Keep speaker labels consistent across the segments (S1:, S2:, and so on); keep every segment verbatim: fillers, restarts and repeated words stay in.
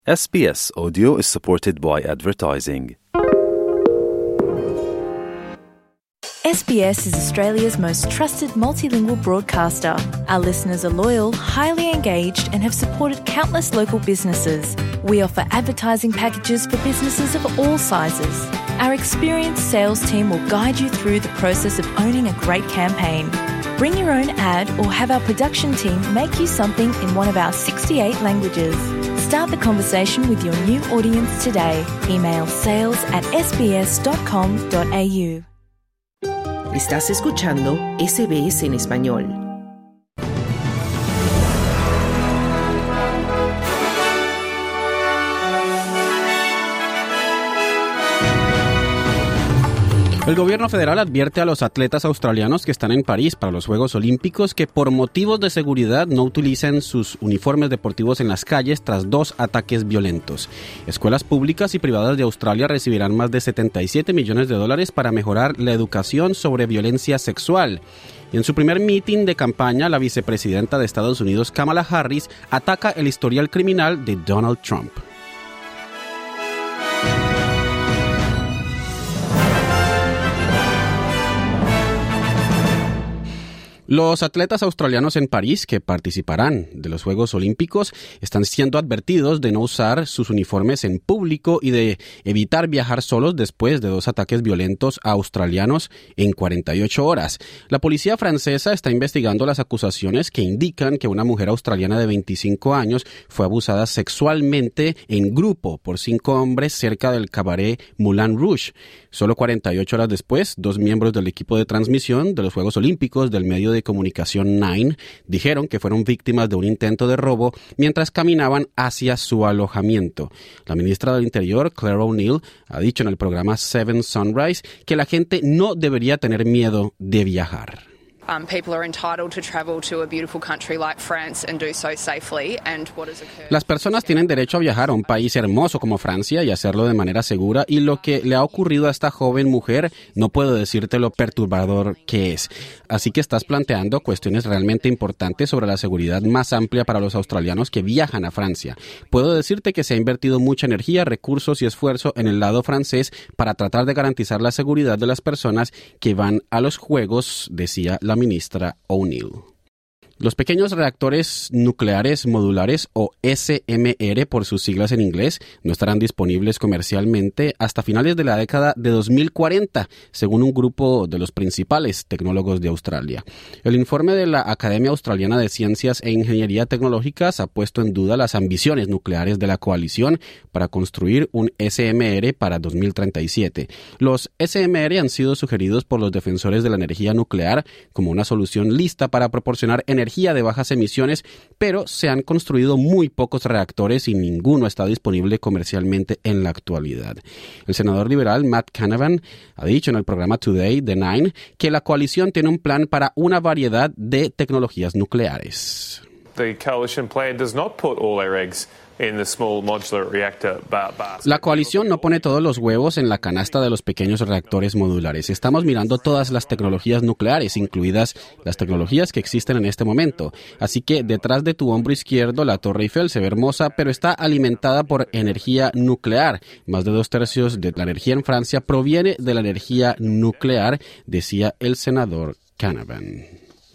S1: S B S Audio is supported by advertising.
S2: S B S is Australia's most trusted multilingual broadcaster. Our listeners are loyal, highly engaged, and have supported countless local businesses. We offer advertising packages for businesses of all sizes. Our experienced sales team will guide you through the process of owning a great campaign. Bring your own ad or have our production team make you something in one of our sixty-eight languages. Start the conversation with your new audience today. Email sales at s b s dot com dot a u.
S3: Estás escuchando S B S en español.
S4: El gobierno federal advierte a los atletas australianos que están en París para los Juegos Olímpicos que por motivos de seguridad no utilicen sus uniformes deportivos en las calles tras dos ataques violentos. Escuelas públicas y privadas de Australia recibirán más de setenta y siete millones de dólares para mejorar la educación sobre violencia sexual. Y en su primer meeting de campaña, la vicepresidenta de Estados Unidos, Kamala Harris, ataca el historial criminal de Donald Trump. Los atletas australianos en París que participarán de los Juegos Olímpicos están siendo advertidos de no usar sus uniformes en público y de evitar viajar solos después de dos ataques violentos a australianos en cuarenta y ocho horas. La policía francesa está investigando las acusaciones que indican que una mujer australiana de veinticinco años fue abusada sexualmente en grupo por cinco hombres cerca del cabaret Moulin Rouge. Solo cuarenta y ocho horas después, dos miembros del equipo de transmisión de los Juegos Olímpicos del medio de comunicación Nine dijeron que fueron víctimas de un intento de robo mientras caminaban hacia su alojamiento. La ministra del Interior, Claire O'Neill, ha dicho en el programa Seven Sunrise que la gente no debería tener miedo de viajar.
S5: Um, people are entitled to travel to a beautiful country like France and do so safely. And what has occurred...
S4: Las personas tienen derecho a viajar a un país hermoso como Francia y hacerlo de manera segura, y lo que le ha ocurrido a esta joven mujer no puedo decirte lo perturbador que es. Así que estás planteando cuestiones realmente importantes sobre la seguridad más amplia para los australianos que viajan a Francia. Puedo decirte que se ha invertido mucha energía, recursos y esfuerzo en el lado francés para tratar de garantizar la seguridad de las personas que van a los Juegos, decía la ministra O'Neill. Los pequeños reactores nucleares modulares, o S M R por sus siglas en inglés, no estarán disponibles comercialmente hasta finales de la década de dos mil cuarenta, según un grupo de los principales tecnólogos de Australia. El informe de la Academia Australiana de Ciencias e Ingeniería Tecnológicas ha puesto en duda las ambiciones nucleares de la coalición para construir un S M R para dos mil treinta y siete. Los S M R han sido sugeridos por los defensores de la energía nuclear como una solución lista para proporcionar energía de bajas emisiones, pero se han construido muy pocos reactores y ninguno está disponible comercialmente en la actualidad. El senador liberal Matt Canavan ha dicho en el programa Today de Nine que la coalición tiene un plan para una variedad de tecnologías nucleares.
S6: The coalition plan does not put all their eggs in the small modular reactor basket.
S4: La coalición no pone todos los huevos en la canasta de los pequeños reactores modulares. Estamos mirando todas las tecnologías nucleares, incluidas las tecnologías que existen en este momento. Así que detrás de tu hombro izquierdo, la Torre Eiffel se ve hermosa, pero está alimentada por energía nuclear. Más de dos tercios de la energía en Francia proviene de la energía nuclear, decía el senador Canavan.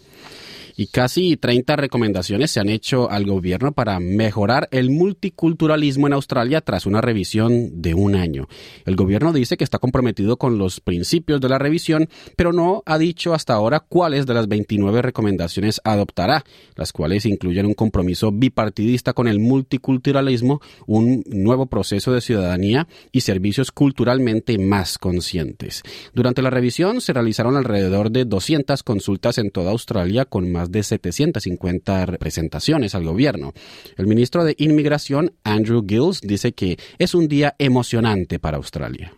S4: Y casi treinta recomendaciones se han hecho al gobierno para mejorar el multiculturalismo en Australia tras una revisión de un año. El gobierno dice que está comprometido con los principios de la revisión, pero no ha dicho hasta ahora cuáles de las veintinueve recomendaciones adoptará, las cuales incluyen un compromiso bipartidista con el multiculturalismo, un nuevo proceso de ciudadanía y servicios culturalmente más conscientes. Durante la revisión se realizaron alrededor de doscientas consultas en toda Australia con más de setecientas cincuenta representaciones al gobierno. El ministro de Inmigración, Andrew Gills, dice que es un día emocionante para Australia.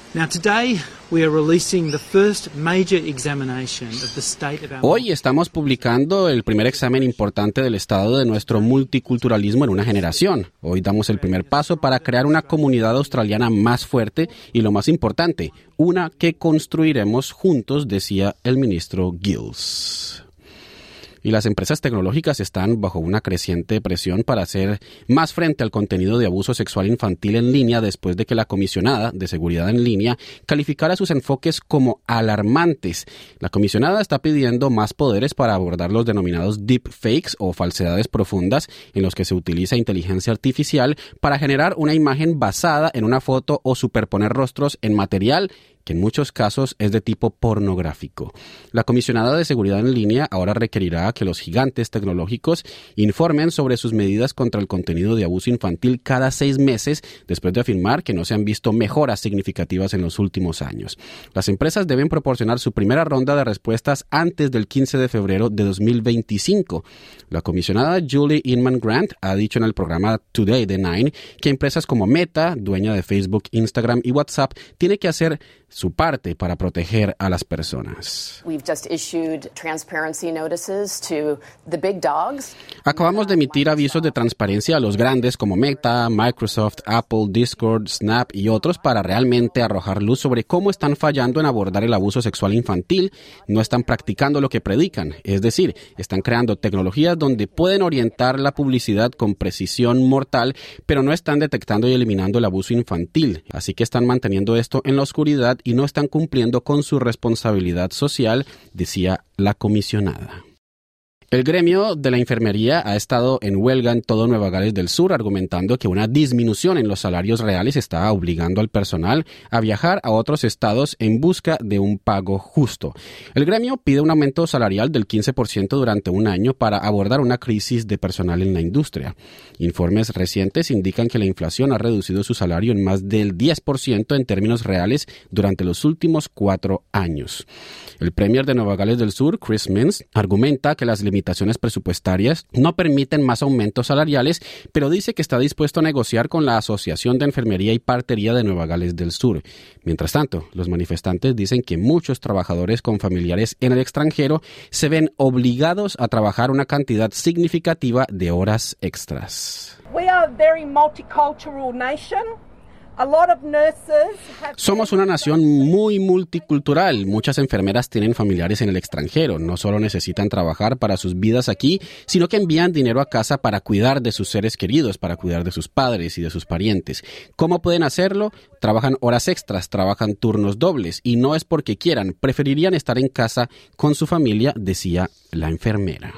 S4: Hoy estamos publicando el primer examen importante del estado de nuestro multiculturalismo en una generación. Hoy damos el primer paso para crear una comunidad australiana más fuerte y, lo más importante, una que construiremos juntos, decía el ministro Gills. Y las empresas tecnológicas están bajo una creciente presión para hacer más frente al contenido de abuso sexual infantil en línea después de que la comisionada de seguridad en línea calificara sus enfoques como alarmantes. La comisionada está pidiendo más poderes para abordar los denominados deepfakes o falsedades profundas en los que se utiliza inteligencia artificial para generar una imagen basada en una foto o superponer rostros en material que en muchos casos es de tipo pornográfico. La comisionada de seguridad en línea ahora requerirá que los gigantes tecnológicos informen sobre sus medidas contra el contenido de abuso infantil cada seis meses, después de afirmar que no se han visto mejoras significativas en los últimos años. Las empresas deben proporcionar su primera ronda de respuestas antes del quince de febrero de dos mil veinticinco. La comisionada Julie Inman Grant ha dicho en el programa Today de Nine que empresas como Meta, dueña de Facebook, Instagram y WhatsApp, tiene que hacer su parte para proteger a las personas. Acabamos de emitir avisos de transparencia a los grandes como Meta, Microsoft, Apple, Discord, Snap y otros para realmente arrojar luz sobre cómo están fallando en abordar el abuso sexual infantil. No están practicando lo que predican, es decir, están creando tecnologías donde pueden orientar la publicidad con precisión mortal, pero no están detectando y eliminando el abuso infantil. Así que están manteniendo esto en la oscuridad y no están cumpliendo con su responsabilidad social, decía la comisionada. El gremio de la enfermería ha estado en huelga en todo Nueva Gales del Sur, argumentando que una disminución en los salarios reales está obligando al personal a viajar a otros estados en busca de un pago justo. El gremio pide un aumento salarial del quince por ciento durante un año para abordar una crisis de personal en la industria. Informes recientes indican que la inflación ha reducido su salario en más del diez por ciento en términos reales durante los últimos cuatro años. El premier de Nueva Gales del Sur, Chris Minns, argumenta que las limitaciones presupuestarias no permiten más aumentos salariales, pero dice que está dispuesto a negociar con la Asociación de Enfermería y Partería de Nueva Gales del Sur. Mientras tanto, los manifestantes dicen que muchos trabajadores con familiares en el extranjero se ven obligados a trabajar una cantidad significativa de horas extras.
S7: We are a very multicultural nation.
S4: Somos una nación muy multicultural. Muchas enfermeras tienen familiares en el extranjero. No solo necesitan trabajar para sus vidas aquí, sino que envían dinero a casa para cuidar de sus seres queridos, para cuidar de sus padres y de sus parientes. ¿Cómo pueden hacerlo? Trabajan horas extras, trabajan turnos dobles y no es porque quieran. Preferirían estar en casa con su familia, decía la enfermera.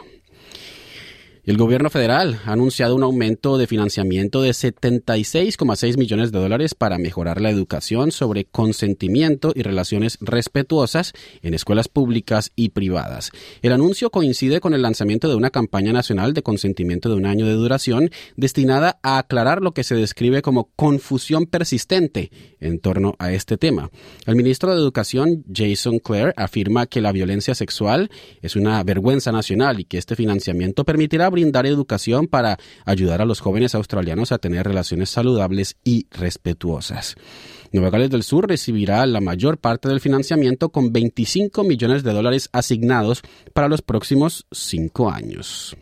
S4: El gobierno federal ha anunciado un aumento de financiamiento de setenta y seis coma seis millones de dólares para mejorar la educación sobre consentimiento y relaciones respetuosas en escuelas públicas y privadas. El anuncio coincide con el lanzamiento de una campaña nacional de consentimiento de un año de duración destinada a aclarar lo que se describe como confusión persistente en torno a este tema. El ministro de Educación, Jason Clare, afirma que la violencia sexual es una vergüenza nacional y que este financiamiento permitirá brindar educación para ayudar a los jóvenes australianos a tener relaciones saludables y respetuosas. Nueva Gales del Sur recibirá la mayor parte del financiamiento con veinticinco millones de dólares asignados para los próximos cinco años.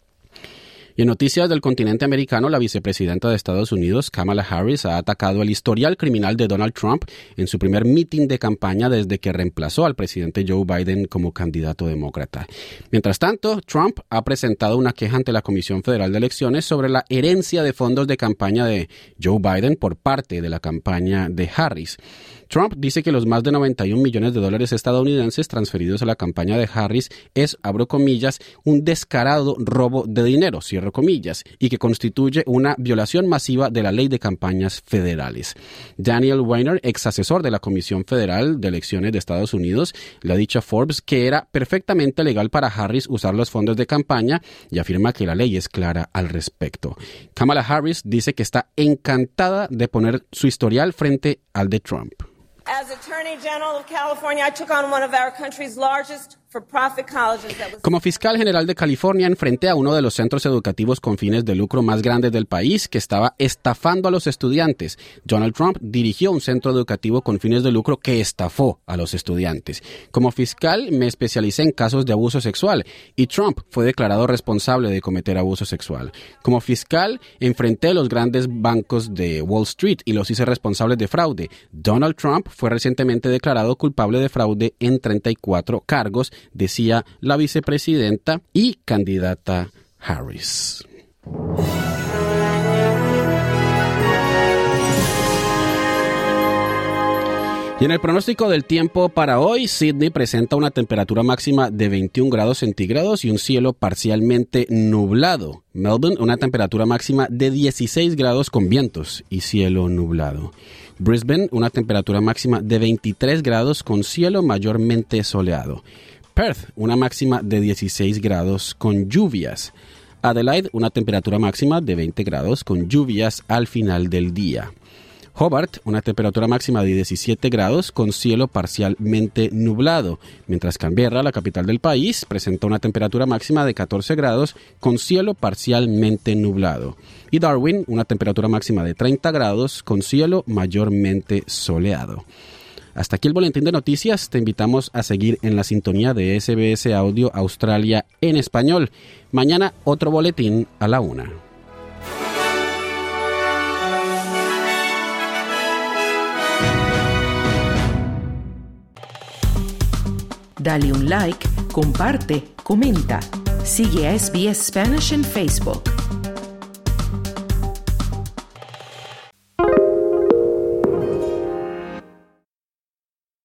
S4: Y en noticias del continente americano, la vicepresidenta de Estados Unidos, Kamala Harris, ha atacado el historial criminal de Donald Trump en su primer mitin de campaña desde que reemplazó al presidente Joe Biden como candidato demócrata. Mientras tanto, Trump ha presentado una queja ante la Comisión Federal de Elecciones sobre la herencia de fondos de campaña de Joe Biden por parte de la campaña de Harris. Trump dice que los más de noventa y un millones de dólares estadounidenses transferidos a la campaña de Harris es, abro comillas, un descarado robo de dinero, cierro comillas, y que constituye una violación masiva de la ley de campañas federales. Daniel Weiner, ex asesor de la Comisión Federal de Elecciones de Estados Unidos, le ha dicho a Forbes que era perfectamente legal para Harris usar los fondos de campaña y afirma que la ley es clara al respecto. Kamala Harris dice que está encantada de poner su historial frente al de Trump.
S7: As Attorney General of California, I took on one of our country's largest for-profit colleges that was...
S4: Como fiscal general de California, enfrenté a uno de los centros educativos con fines de lucro más grandes del país que estaba estafando a los estudiantes. Donald Trump dirigió un centro educativo con fines de lucro que estafó a los estudiantes. Como fiscal, me especialicé en casos de abuso sexual y Trump fue declarado responsable de cometer abuso sexual. Como fiscal, enfrenté a los grandes bancos de Wall Street y los hice responsables de fraude. Donald Trump fue recientemente declarado culpable de fraude en treinta y cuatro cargos, decía la vicepresidenta y candidata Harris. Y en el pronóstico del tiempo para hoy, Sydney presenta una temperatura máxima de veintiún grados centígrados y un cielo parcialmente nublado. Melbourne, una temperatura máxima de dieciséis grados con vientos y cielo nublado. Brisbane, una temperatura máxima de veintitrés grados con cielo mayormente soleado. Perth, una máxima de dieciséis grados con lluvias. Adelaide, una temperatura máxima de veinte grados con lluvias al final del día. Hobart, una temperatura máxima de diecisiete grados con cielo parcialmente nublado, mientras Canberra, la capital del país, presenta una temperatura máxima de catorce grados con cielo parcialmente nublado. Y Darwin, una temperatura máxima de treinta grados con cielo mayormente soleado. Hasta aquí el boletín de noticias. Te invitamos a seguir en la sintonía de S B S Audio Australia en español. Mañana otro boletín a la una.
S3: Dale un like, comparte, comenta. Sigue a S B S Spanish en Facebook.